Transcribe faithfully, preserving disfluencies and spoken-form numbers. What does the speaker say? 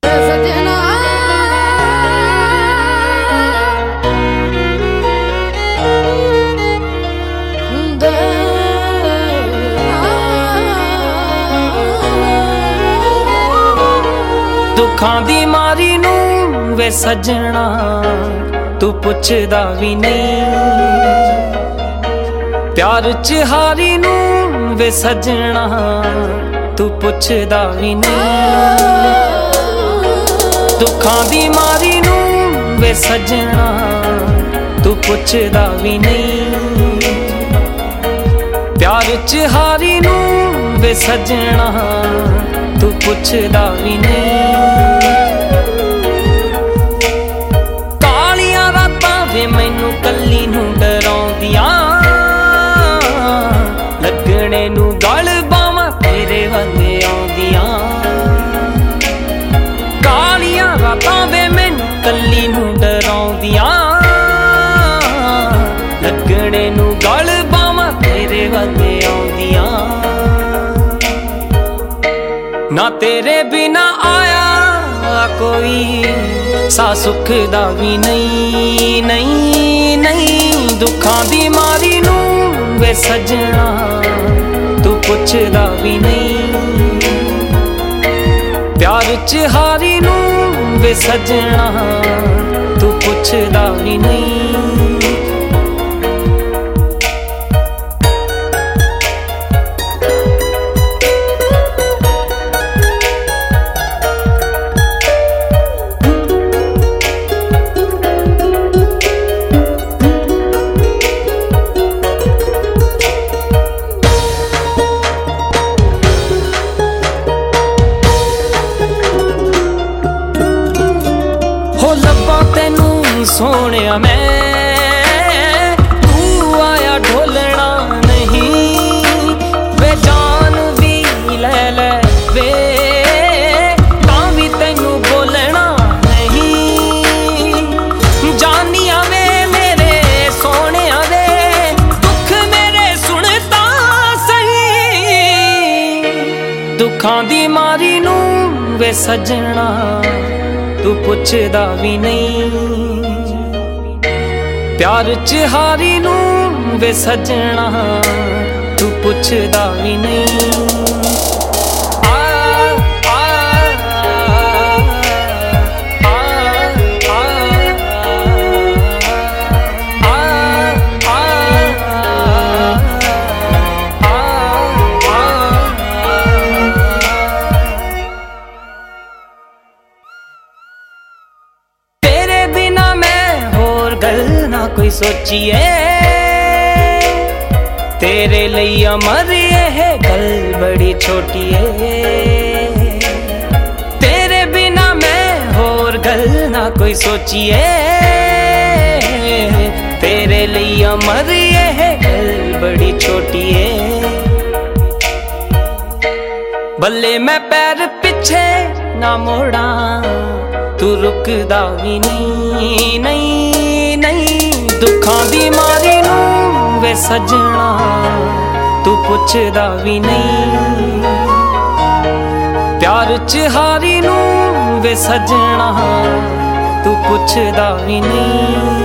दुखां दी मारी नू वे सजना तू पुछदा भी नहीं, प्यार च हारी नू वे सजना तू पुछदा भी नहीं। दुखां दी मारी नू वे सजना तू पुछदा भी नहीं, प्यार च हारी नू वे सजना तू पुछदा भी नहीं। कालियां रातां वे मैनू कल्ली नू डराउंदियां, लगणे नू गल बावां तेरे वल्ले आउंदियां। कालियां रातां वे मैनू कल्ली नू डराउंदियां, लगणे नू गल बावां तेरे वल्ले आउंदियां। ना तेरे बिना आया कोई सा सुख दा भी नहीं, नहीं नहीं। दुखां दी मारी नू वे सजना तू पुछदा भी नहीं, प्यार च हारी नू वे सजना तू पुछदा भी नहीं। सोनिया मैं तू आया ढोलना नहीं, वे जान भी ले ले वे तां भी तैनू बोलना नहीं। जानिया वे मेरे सोनिया वे दुख मेरे सुनता सही, दुखां दी मारी नू वे सजना तू पुछदा भी नहीं, प्यार च हारी नू वे सजना तू पुछदा भी नहीं। कोई सोचिए तेरे लिए अमर ये गल बड़ी छोटी है, तेरे बिना मैं होर गल ना कोई सोचिए, तेरे लिए अमर ये गल बड़ी छोटी है। बल्ले मैं पैर पिछे ना मोड़ा तू रुकदा भी नहीं, नहीं नहीं। दुखां दी मारी नू वे सजना तू पुछदा भी नहीं, प्यार च हारी नू वे सजना तू पुछदा भी नहीं।